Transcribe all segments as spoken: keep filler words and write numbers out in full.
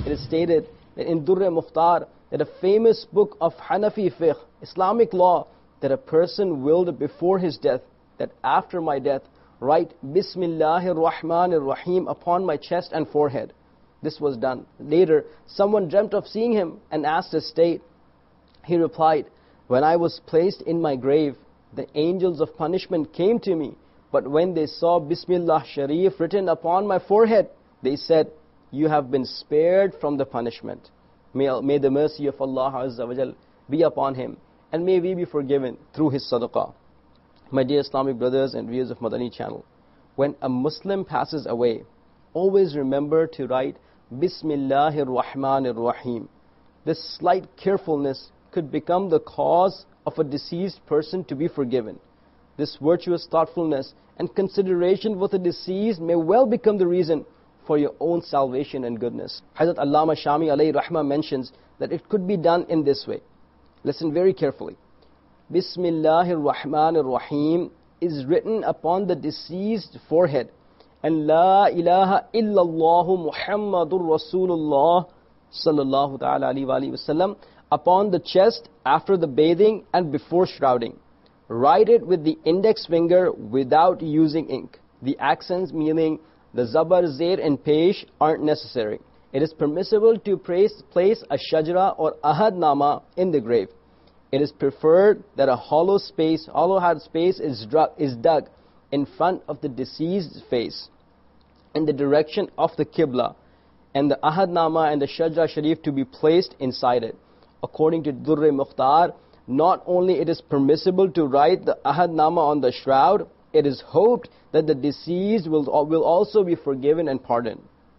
It is stated that in Durr Mukhtar, that a famous book of Hanafi fiqh, Islamic law, that a person willed before his death, that after my death, write Bismillahir Rahmanir Rahim upon my chest and forehead. This was done. Later, someone dreamt of seeing him and asked his state. He replied, when I was placed in my grave, the angels of punishment came to me, but when they saw Bismillah Sharif written upon my forehead, they said, you have been spared from the punishment. May, may the mercy of Allah Azza wa Jal be upon him, and may we be forgiven through his sadaqah. My dear Islamic brothers and viewers of Madani channel, when a Muslim passes away, always remember to write Bismillahir Rahmanir Rahim. This slight carefulness could become the cause of a deceased person to be forgiven. This virtuous thoughtfulness and consideration for the deceased may well become the reason for your own salvation and goodness. Hazrat Allama Shami alayhi rahmah mentions that it could be done in this way. Listen very carefully. Bismillahir Rahmanir Rahim is written upon the deceased forehead, and La ilaha illallah Muhammadur Rasulullah sallallahu ta'ala alayhi wa sallam upon the chest after the bathing and before shrouding. Write it with the index finger without using ink. The accents, meaning the zabar, zair and pesh, aren't necessary. It is permissible to place, place a shajra or ahad nama in the grave. It is preferred that a hollow space, hollow hard space is, dug, is dug in front of the deceased's face in the direction of the Qibla, and the ahad nama and the shajra sharif to be placed inside it. According to Durr Mukhtar, not only it is permissible to write the ahad nama on the shroud, it is hoped that the deceased will, will also be forgiven and pardoned.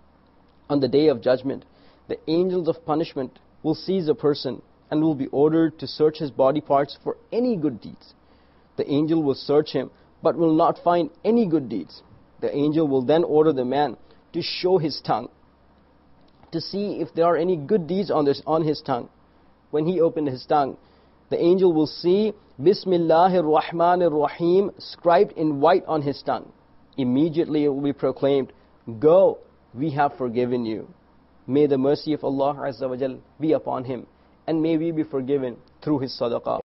On the day of judgment, the angels of punishment will seize a person and will be ordered to search his body parts for any good deeds. The angel will search him, but will not find any good deeds. The angel will then order the man to show his tongue, to see if there are any good deeds on, this, on his tongue. When he opened his tongue, the angel will see Bismillahir Rahmanir Rahim scribed in white on his tongue. Immediately it will be proclaimed, go, we have forgiven you. May the mercy of Allah Azza wa Jal be upon him, and may we be forgiven through his sadaqah.